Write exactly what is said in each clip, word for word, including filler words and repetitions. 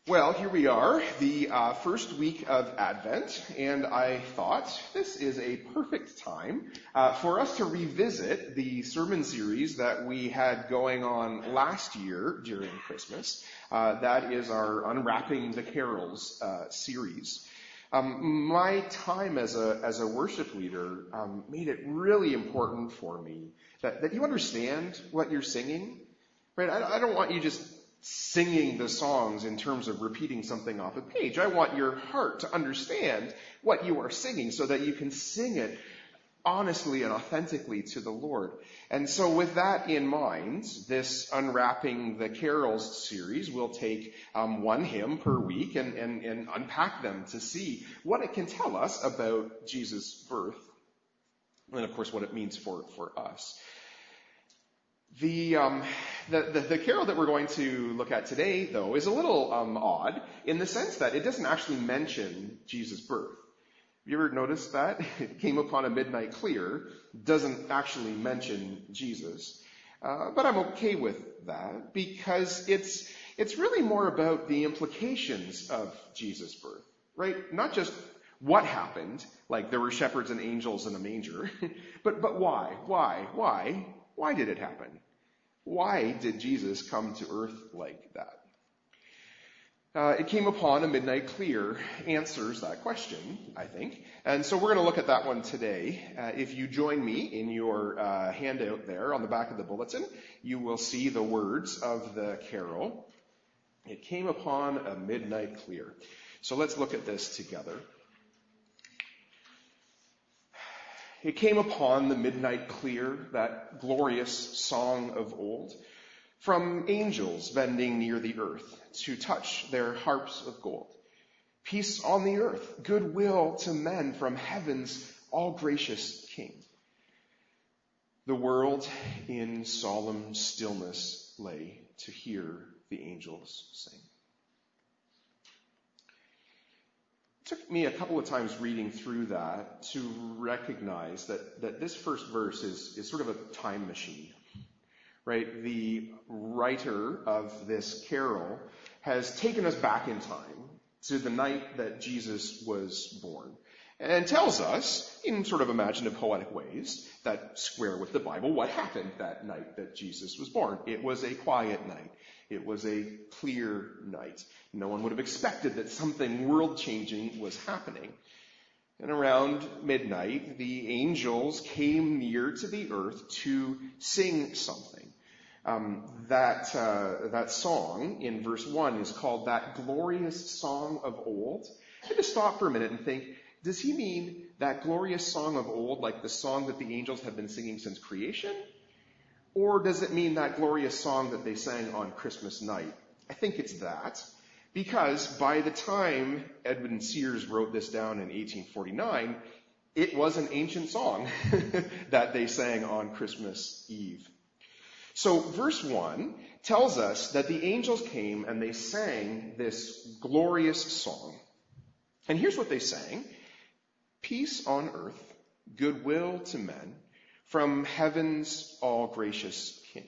Well, here we are, the uh, first week of Advent, and I thought this is a perfect time uh, for us to revisit the sermon series that we had going on last year during Christmas. Uh, that is our Unwrapping the Carols uh, series. Um, my time as a as a worship leader um, made it really important for me that, that you understand what you're singing, right? I, I don't want you just singing the songs in terms of repeating something off a page. I want your heart to understand what you are singing so that you can sing it honestly and authentically to the Lord. And so with that in mind, this Unwrapping the Carols series will take um, one hymn per week and, and, and unpack them to see what it can tell us about Jesus' birth. And of course what it means for, for us. The, um, the, the, the carol that we're going to look at today, though, is a little um, odd in the sense that it doesn't actually mention Jesus' birth. Have you ever noticed that? It came upon a midnight clear, doesn't actually mention Jesus. Uh, but I'm okay with that because it's, it's really more about the implications of Jesus' birth, right? Not just what happened, like there were shepherds and angels in a manger, but, but why? Why? Why? Why did it happen? Why did Jesus come to earth like that? Uh, it came upon a midnight clear answers that question, I think. And so we're going to look at that one today. Uh, if you join me in your uh, handout there on the back of the bulletin, you will see the words of the carol. It came upon a midnight clear. So let's look at this together. It came upon the midnight clear, that glorious song of old, from angels bending near the earth to touch their harps of gold. Peace on the earth, goodwill to men from heaven's all-gracious King. The world in solemn stillness lay to hear the angels sing. It took me a couple of times reading through that to recognize that, that this first verse is, is sort of a time machine, right? The writer of this carol has taken us back in time to the night that Jesus was born and tells us, in sort of imaginative poetic ways that square with the Bible, what happened that night that Jesus was born. It was a quiet night. It was a clear night. No one would have expected that something world-changing was happening. And around midnight, the angels came near to the earth to sing something. Um, that uh, that song in verse one is called That Glorious Song of Old. I had to stop for a minute and think, does he mean that glorious song of old, like the song that the angels have been singing since creation? Or does it mean that glorious song that they sang on Christmas night? I think it's that. Because by the time Edwin Sears wrote this down in eighteen forty-nine, it was an ancient song that they sang on Christmas Eve. So verse one tells us that the angels came and they sang this glorious song. And here's what they sang. Peace on earth, goodwill to men, from heaven's all-gracious King.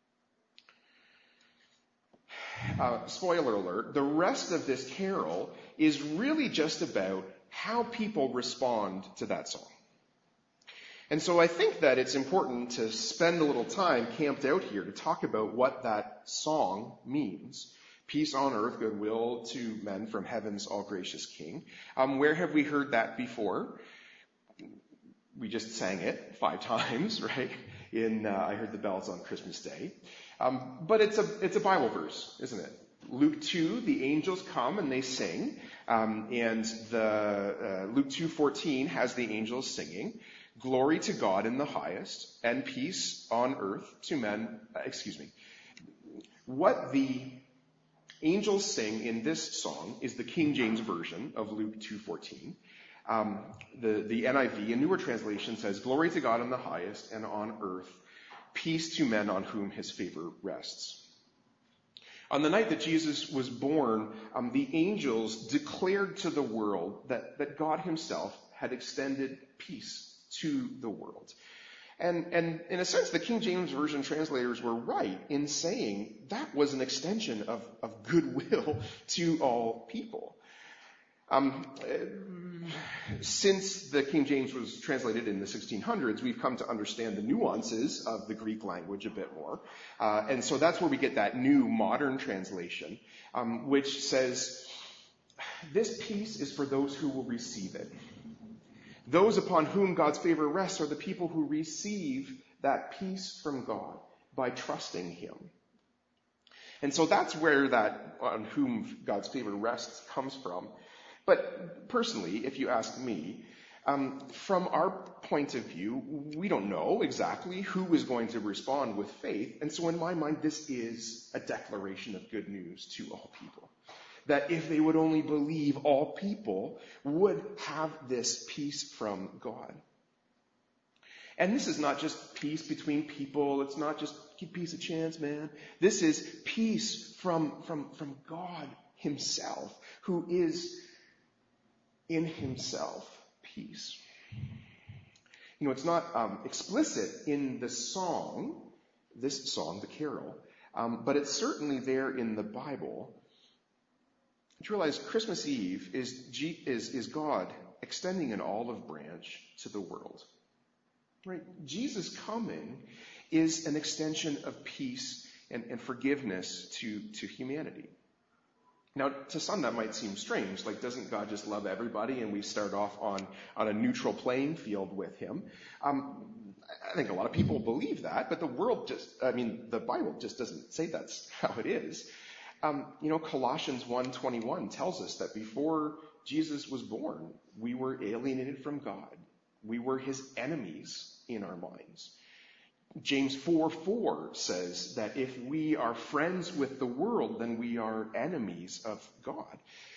Uh, spoiler alert, the rest of this carol is really just about how people respond to that song. And so I think that it's important to spend a little time camped out here to talk about what that song means. Peace on earth, goodwill to men from heaven's all-gracious King. Um, where have we heard that before? We just sang it five times, right? In uh, I Heard the Bells on Christmas Day. Um, but it's a it's a Bible verse, isn't it? Luke two, the angels come and they sing, um, and the uh, Luke two fourteen has the angels singing, "Glory to God in the highest, and peace on earth to men." Uh, excuse me. What the angels sing in this song is the King James version of Luke two fourteen. Um, the, the N I V, a newer translation, says, "Glory to God in the highest, and on earth, peace to men on whom his favor rests." On the night that Jesus was born, um, the angels declared to the world that, that God himself had extended peace to the world. And, and in a sense, the King James Version translators were right in saying that was an extension of, of goodwill to all people. Um, since the King James was translated in the sixteen hundreds, we've come to understand the nuances of the Greek language a bit more. Uh, and so that's where we get that new modern translation, um, which says, this peace is for those who will receive it. Those upon whom God's favor rests are the people who receive that peace from God by trusting him. And so that's where that on whom God's favor rests comes from. But personally, if you ask me, um, from our point of view, we don't know exactly who is going to respond with faith. And so in my mind, this is a declaration of good news to all people. That if they would only believe, all people would have this peace from God. And this is not just peace between people. It's not just give peace a chance, man. This is peace from, from, from God himself, who is in himself peace. You know, it's not um, explicit in the song, this song, the carol, um, but it's certainly there in the Bible. You realize Christmas Eve is, G, is, is God extending an olive branch to the world. Right? Jesus coming is an extension of peace and, and forgiveness to, to humanity. Now, to some that might seem strange. Like, doesn't God just love everybody and we start off on, on a neutral playing field with him? Um, I think a lot of people believe that, but the world just, I mean, the Bible just doesn't say that's how it is. Um, you know, Colossians one twenty-one tells us that before Jesus was born, we were alienated from God. We were his enemies in our minds. James four four says that if we are friends with the world, then we are enemies of God.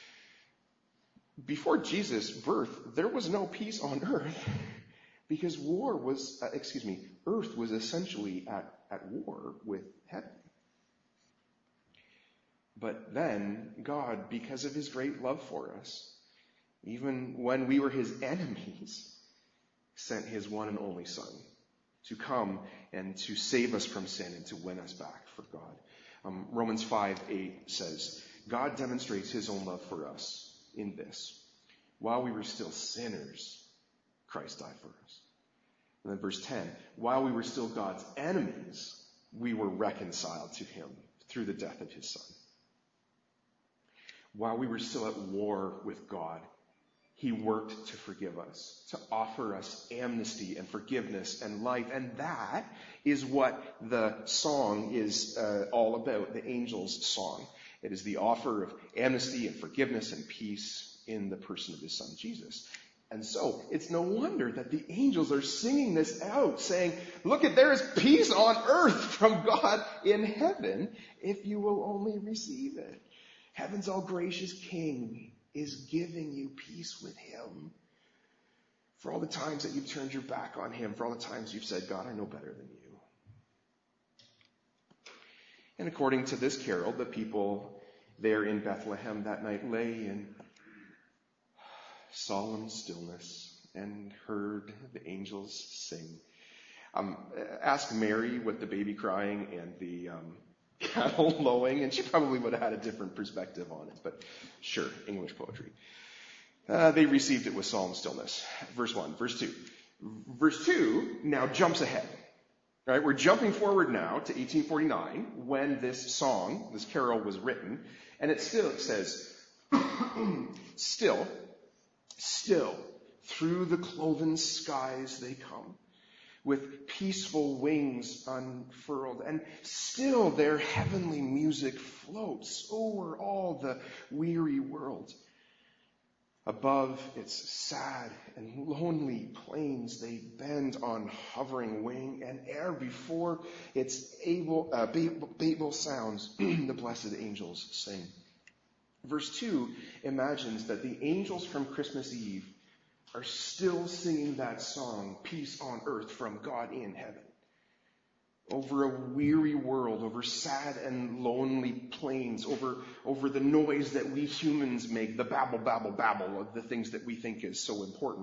Before Jesus' birth, there was no peace on earth because war was, uh, excuse me, earth was essentially at, at war with heaven. But then God, because of his great love for us, even when we were his enemies, sent his one and only Son to come and to save us from sin and to win us back for God. Um, Romans five eight says, God demonstrates his own love for us in this. While we were still sinners, Christ died for us. And then verse ten, while we were still God's enemies, we were reconciled to him through the death of his Son. While we were still at war with God, he worked to forgive us, to offer us amnesty and forgiveness and life. And that is what the song is uh, all about, the angel's song. It is the offer of amnesty and forgiveness and peace in the person of his Son, Jesus. And so it's no wonder that the angels are singing this out, saying, look, at there is peace on earth from God in heaven if you will only receive it. Heaven's all gracious King is giving you peace with him. For all the times that you've turned your back on him, for all the times you've said, God, I know better than you. And according to this carol, the people there in Bethlehem that night lay in solemn stillness and heard the angels sing. Um, ask Mary with the baby crying and the um, cattle lowing, and she probably would have had a different perspective on it, but sure, English poetry. Uh, they received it with solemn stillness. Verse one. Verse two. Verse two now jumps ahead. Right? We're jumping forward now to eighteen forty-nine when this song, this carol was written, and it still says, still, still, through the cloven skies they come, with peaceful wings unfurled, and still their heavenly music floats over all the weary world. Above its sad and lonely plains they bend on hovering wing, and ere before its able, uh, Babel, Babel sounds, the blessed angels sing. Verse two imagines that the angels from Christmas Eve are still singing that song, peace on earth from God in heaven. Over a weary world, over sad and lonely plains, over, over the noise that we humans make, the babble, babble, babble of the things that we think is so important.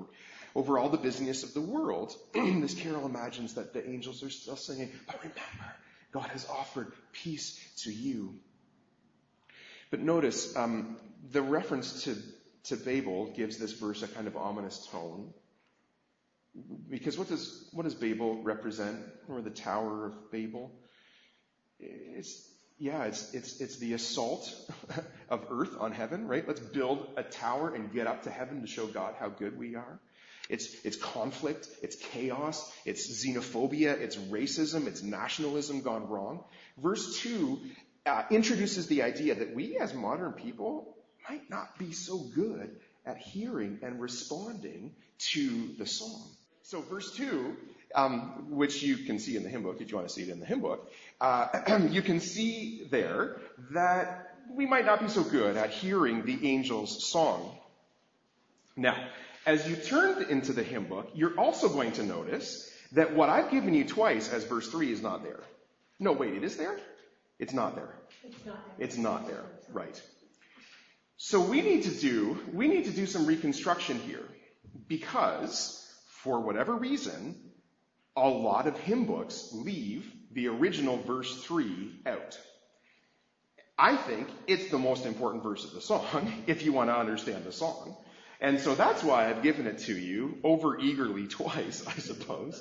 Over all the busyness of the world, this carol imagines that the angels are still singing, but remember, God has offered peace to you. But notice, um, the reference to, to Babel gives this verse a kind of ominous tone. Because what does, what does Babel represent? Or the Tower of Babel? It's, yeah, it's, it's, it's the assault of earth on heaven, right? Let's build a tower and get up to heaven to show God how good we are. It's, it's conflict, it's chaos, it's xenophobia, it's racism, it's nationalism gone wrong. Verse two uh, introduces the idea that we as modern people might not be so good at hearing and responding to the song. So verse two, um, which you can see in the hymn book, if you want to see it in the hymn book, uh, you can see there that we might not be so good at hearing the angel's song. Now, as you turn into the hymn book, you're also going to notice that what I've given you twice as verse three is not there. No, wait, it is there? It's not there. It's not there. It's not there, right. So we need to do, we need to do some reconstruction here because, for whatever reason, a lot of hymn books leave the original verse three out. I think it's the most important verse of the song if you want to understand the song. And so that's why I've given it to you over eagerly twice, I suppose.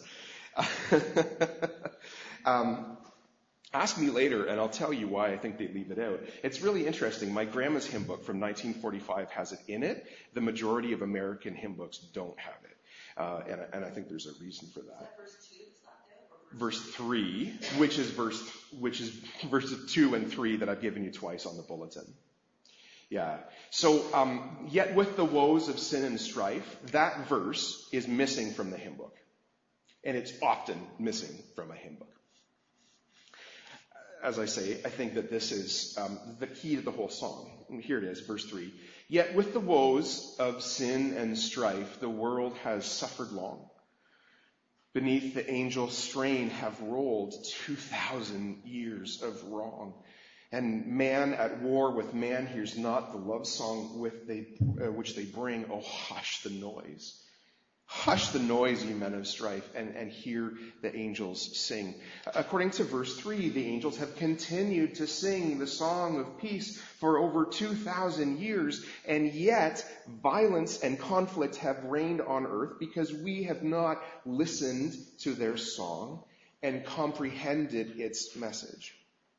um, ask me later and I'll tell you why I think they leave it out. It's really interesting. My grandma's hymn book from nineteen forty-five has it in it. The majority of American hymn books don't have it. Uh, and, and I think there's a reason for that. Is that verse two that's not there? Or verse, verse three, which is verse, which is verses two and three that I've given you twice on the bulletin. Yeah. So, um, yet with the woes of sin and strife, that verse is missing from the hymn book. And it's often missing from a hymn book. As I say, I think that this is um, the key to the whole song. And here it is, verse three. Yet with the woes of sin and strife, the world has suffered long. Beneath the angel strain have rolled two thousand years of wrong. And man at war with man hears not the love song with they, uh, which they bring. Oh, hush the noise. Hush the noise, ye men of strife, and, and hear the angels sing. According to verse three, the angels have continued to sing the song of peace for over two thousand years, and yet violence and conflict have reigned on earth because we have not listened to their song and comprehended its message.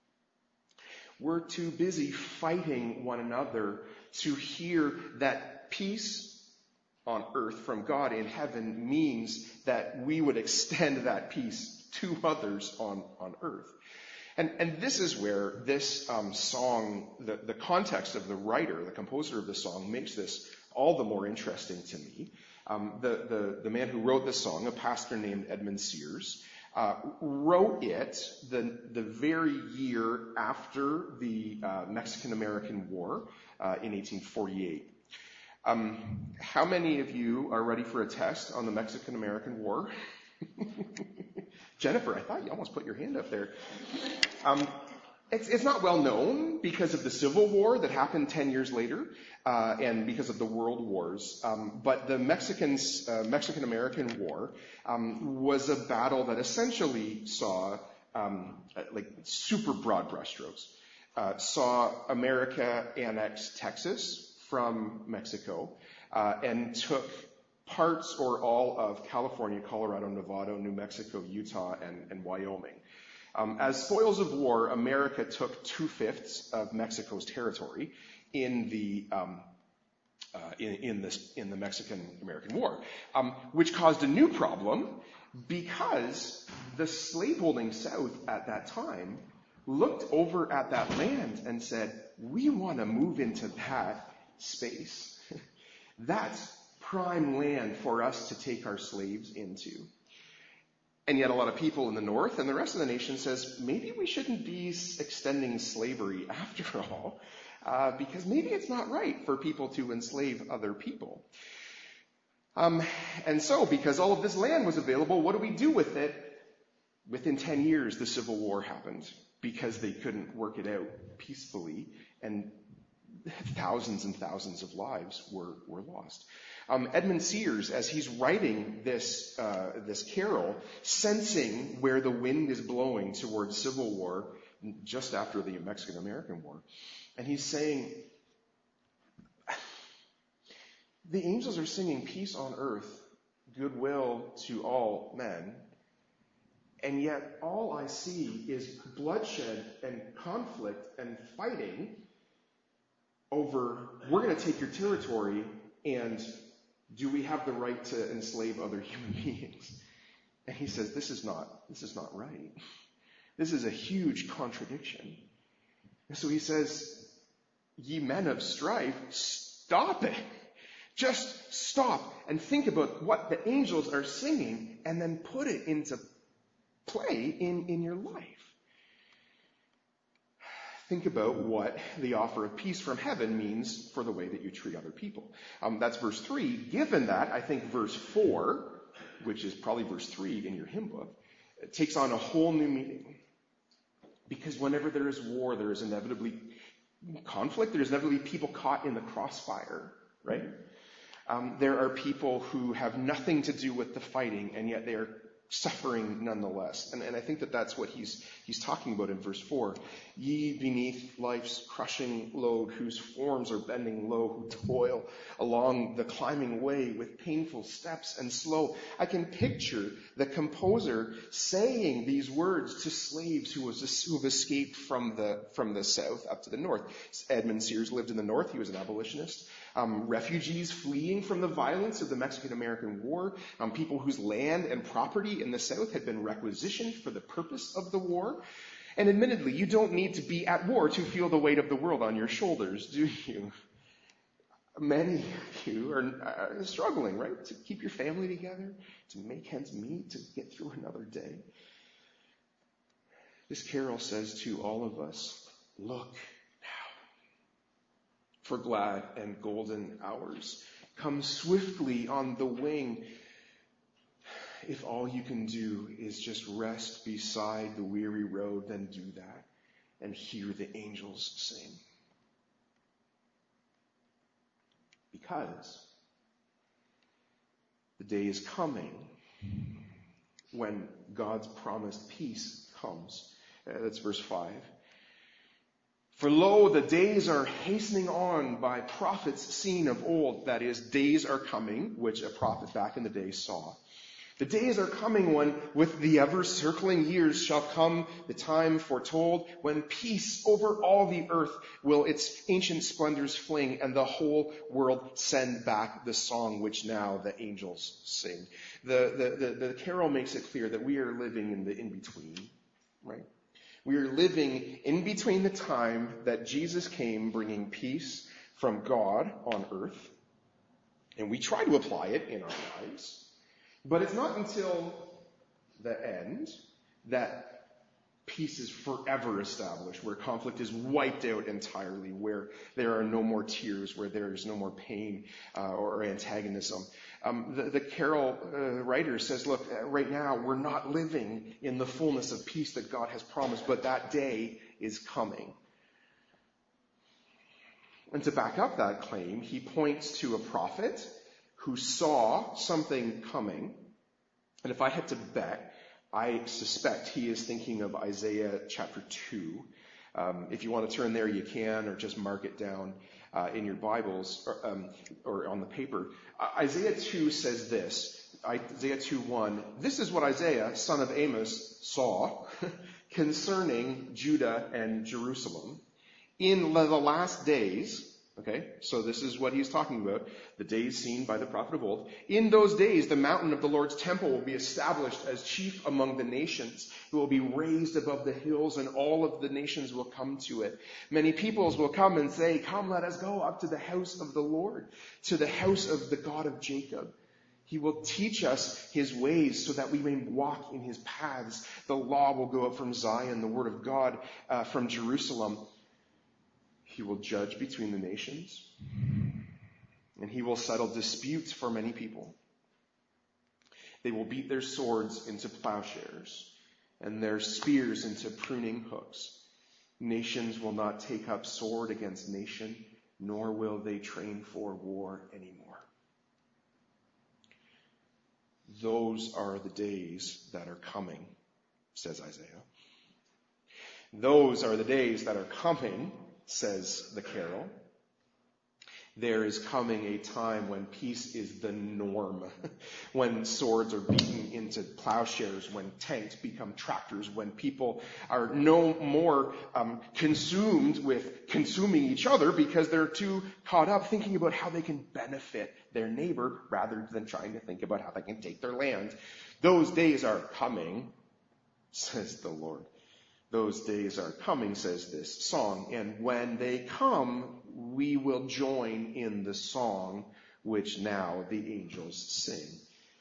We're too busy fighting one another to hear that peace on earth from God in heaven means that we would extend that peace to others on, on earth. And, and this is where this um, song, the, the context of the writer, the composer of the song, makes this all the more interesting to me. Um, the, the, the man who wrote this song, a pastor named Edmund Sears, Uh, wrote it the, the very year after the uh, Mexican-American War uh, in eighteen forty-eight. Um, how many of you are ready for a test on the Mexican-American War? Jennifer, I thought you almost put your hand up there. Um, it's, it's not well known because of the Civil War that happened ten years later, uh, and because of the World Wars. Um, but the Mexicans, uh, Mexican-American War um, was a battle that essentially saw um, like super broad brushstrokes. Uh, saw America annex Texas from Mexico uh, and took parts or all of California, Colorado, Nevada, New Mexico, Utah, and, and Wyoming. Um, as spoils of war, America took two-fifths of Mexico's territory in the um, uh, in, in, this, in the Mexican-American War, um, which caused a new problem because the slaveholding South at that time looked over at that land and said, we want to move into that space. That's prime land for us to take our slaves into. And yet a lot of people in the North and the rest of the nation says, maybe we shouldn't be extending slavery after all, uh, because maybe it's not right for people to enslave other people. Um, and so, because all of this land was available, what do we do with it? Within ten years, the Civil War happened because they couldn't work it out peacefully. And thousands and thousands of lives were, were lost. Um, Edmund Sears, as he's writing this, uh, this carol, sensing where the wind is blowing towards civil war just after the Mexican-American War, and he's saying, the angels are singing peace on earth, goodwill to all men, and yet all I see is bloodshed and conflict and fighting over, we're going to take your territory, and do we have the right to enslave other human beings? And he says, this is not, this is not right. This is a huge contradiction. And so he says, ye men of strife, stop it. Just stop and think about what the angels are singing and then put it into play in, in your life. Think about what the offer of peace from heaven means for the way that you treat other people. Um, that's verse three. Given that, I think verse four, which is probably verse three in your hymn book, it takes on a whole new meaning. Because whenever there is war, there is inevitably conflict. There's inevitably people caught in the crossfire, right? Um, there are people who have nothing to do with the fighting, and yet they are suffering nonetheless. And, and I think that that's what he's he's talking about in verse four. Ye beneath life's crushing load, whose forms are bending low, who toil along the climbing way with painful steps and slow. I can picture the composer saying these words to slaves who was who have escaped from the from the south up to the north. Edmund Sears lived in the north. He was an abolitionist. Um, refugees fleeing from the violence of the Mexican-American War, um, people whose land and property in the South had been requisitioned for the purpose of the war. And admittedly, you don't need to be at war to feel the weight of the world on your shoulders, do you? Many of you are uh, struggling, right? To keep your family together, to make ends meet, to get through another day. This carol says to all of us, look, for glad and golden hours come swiftly on the wing. If all you can do is just rest beside the weary road, then do that and hear the angels sing. Because the day is coming when God's promised peace comes. Uh, that's verse five. For lo, the days are hastening on by prophets seen of old. That is, days are coming, which a prophet back in the day saw. The days are coming when, with the ever-circling years, shall come the time foretold, when peace over all the earth will its ancient splendors fling, and the whole world send back the song which now the angels sing. The, the, the, the carol makes it clear that we are living in the in-between, right? We are living in between the time that Jesus came bringing peace from God on earth, and we try to apply it in our lives, but it's not until the end that peace is forever established, where conflict is wiped out entirely, where there are no more tears, where there is no more pain uh, or antagonism. Um, the, the carol uh, writer says, look, uh, right now we're not living in the fullness of peace that God has promised, but that day is coming. And to back up that claim, he points to a prophet who saw something coming. And if I had to bet, I suspect he is thinking of Isaiah chapter two. Um, if you want to turn there, you can, or just mark it down uh, in your Bibles or, um, or on the paper. Uh, Isaiah two says this, Isaiah two one, this is what Isaiah, son of Amos, saw concerning Judah and Jerusalem. In the last days, okay, so this is what he's talking about, the days seen by the prophet of old. In those days, the mountain of the Lord's temple will be established as chief among the nations. It will be raised above the hills, and all of the nations will come to it. Many peoples will come and say, come, let us go up to the house of the Lord, to the house of the God of Jacob. He will teach us his ways so that we may walk in his paths. The law will go up from Zion, the word of God uh, from Jerusalem. He will judge between the nations, and he will settle disputes for many people. They will beat their swords into plowshares and their spears into pruning hooks. Nations will not take up sword against nation, nor will they train for war anymore. Those are the days that are coming, says Isaiah. Those are the days that are coming, says the carol. There is coming a time when peace is the norm, when swords are beaten into plowshares, when tanks become tractors, when people are no more um, consumed with consuming each other because they're too caught up thinking about how they can benefit their neighbor rather than trying to think about how they can take their land. Those days are coming, says the Lord. Those days are coming, says this song, and when they come, we will join in the song which now the angels sing.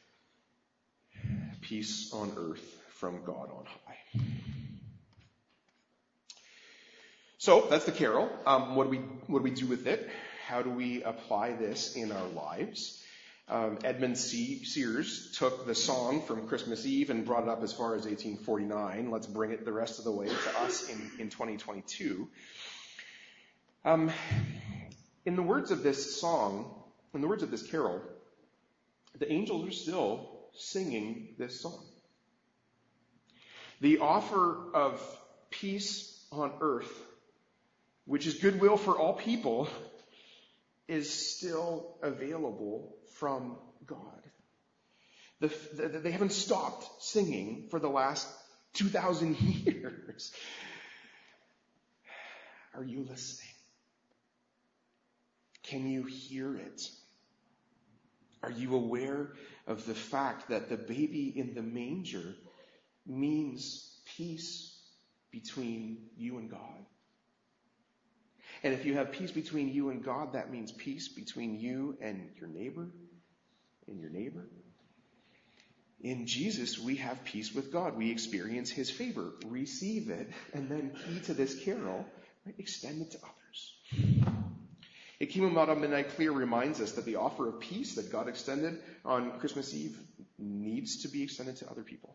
Peace on earth from God on high. So that's the carol. Um, what do we what do we do with it? How do we apply this in our lives? Um, Edmund C. Sears took the song from Christmas Eve and brought it up as far as eighteen forty-nine. Let's bring it the rest of the way to us in, in twenty twenty-two. Um, in the words of this song, in the words of this carol, the angels are still singing this song. The offer of peace on earth, which is goodwill for all people, is still available from God. The, the, they haven't stopped singing for the last two thousand years. Are you listening? Can you hear it? Are you aware of the fact that the baby in the manger means peace between you and God? And if you have peace between you and God, that means peace between you and your neighbor and your neighbor. In Jesus, we have peace with God. We experience his favor, receive it, and then key to this carol, right, extend it to others. A Kingdom Out on Midnight Clear reminds us that the offer of peace that God extended on Christmas Eve needs to be extended to other people.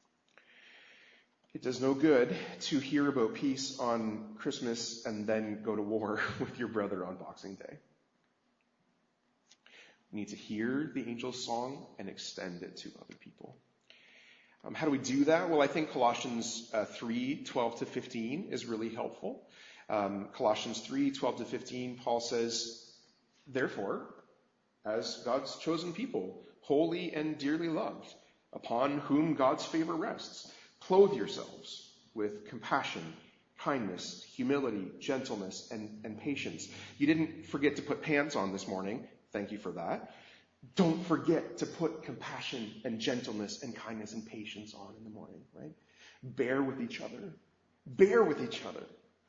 It does no good to hear about peace on Christmas and then go to war with your brother on Boxing Day. We need to hear the angel's song and extend it to other people. Um, how do we do that? Well, I think Colossians uh, three, twelve to fifteen is really helpful. Um, Colossians three, twelve to fifteen, Paul says, therefore, as God's chosen people, holy and dearly loved, upon whom God's favor rests, clothe yourselves with compassion, kindness, humility, gentleness, and, and patience. You didn't forget to put pants on this morning. Thank you for that. Don't forget to put compassion and gentleness and kindness and patience on in the morning, right? Bear with each other. Bear with each other.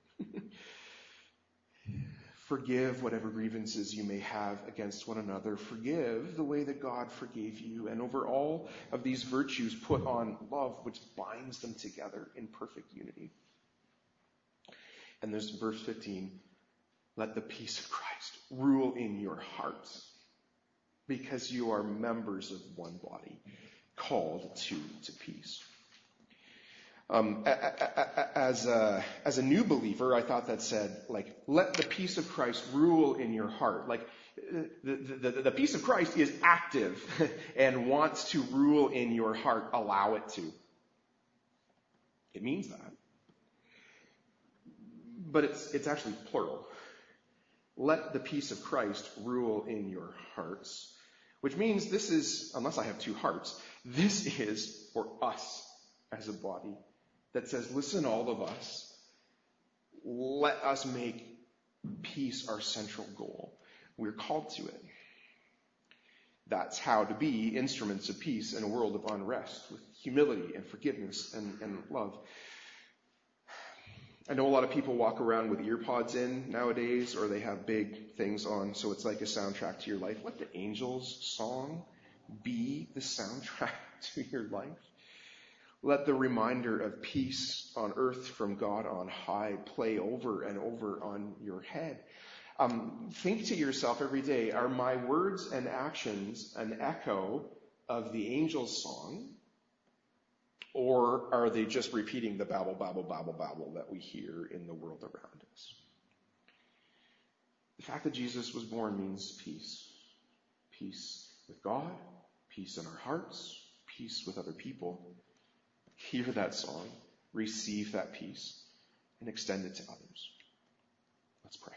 Forgive whatever grievances you may have against one another. Forgive the way that God forgave you. And over all of these virtues, put on love, which binds them together in perfect unity. And there's verse fifteen. Let the peace of Christ rule in your hearts, because you are members of one body, called to, to peace. Um, as a, as a new believer, I thought that said, like, let the peace of Christ rule in your heart. Like, the, the, the, the peace of Christ is active and wants to rule in your heart. Allow it to. It means that. But it's, it's actually plural. Let the peace of Christ rule in your hearts. Which means this is, unless I have two hearts, this is for us as a body. That says, listen, all of us, let us make peace our central goal. We're called to it. That's how to be instruments of peace in a world of unrest, with humility and forgiveness and, and love. I know a lot of people walk around with ear pods in nowadays, or they have big things on, so it's like a soundtrack to your life. Let the Angels song be the soundtrack to your life. Let the reminder of peace on earth from God on high play over and over on your head. Um, think to yourself every day, are my words and actions an echo of the angel's song? Or are they just repeating the babble, babble, babble, babble that we hear in the world around us? The fact that Jesus was born means peace. Peace with God, peace in our hearts, peace with other people. Hear that song, receive that peace, and extend it to others. Let's pray.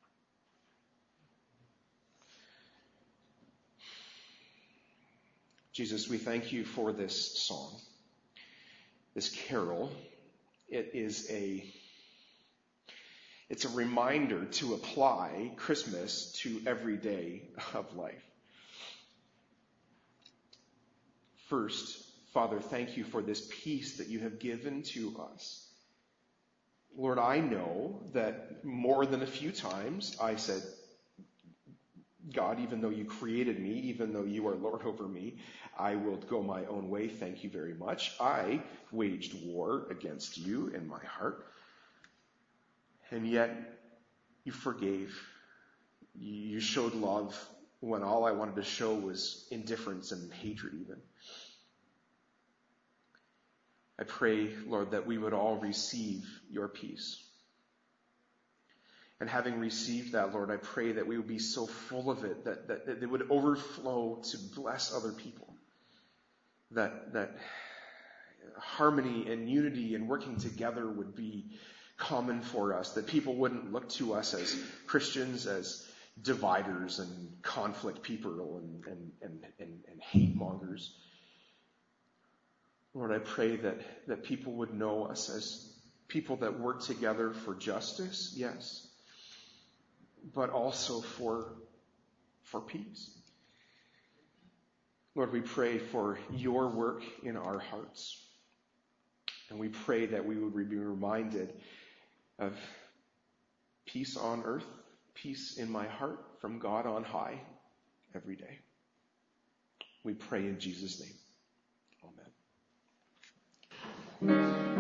Jesus, we thank you for this song, this carol. It is a, it's a reminder to apply Christmas to every day of life. First, Father, thank you for this peace that you have given to us. Lord, I know that more than a few times I said, God, even though you created me, even though you are Lord over me, I will go my own way. Thank you very much. I waged war against you in my heart. And yet you forgave. You showed love when all I wanted to show was indifference and hatred even. I pray, Lord, that we would all receive your peace. And having received that, Lord, I pray that we would be so full of it that, that, that it would overflow to bless other people. That, that harmony and unity and working together would be common for us. That people wouldn't look to us as Christians as dividers and conflict people and, and, and, and, and hate mongers. Lord, I pray that, that people would know us as people that work together for justice, yes, but also for, for peace. Lord, we pray for your work in our hearts. And we pray that we would be reminded of peace on earth, peace in my heart from God on high every day. We pray in Jesus' name. Amen.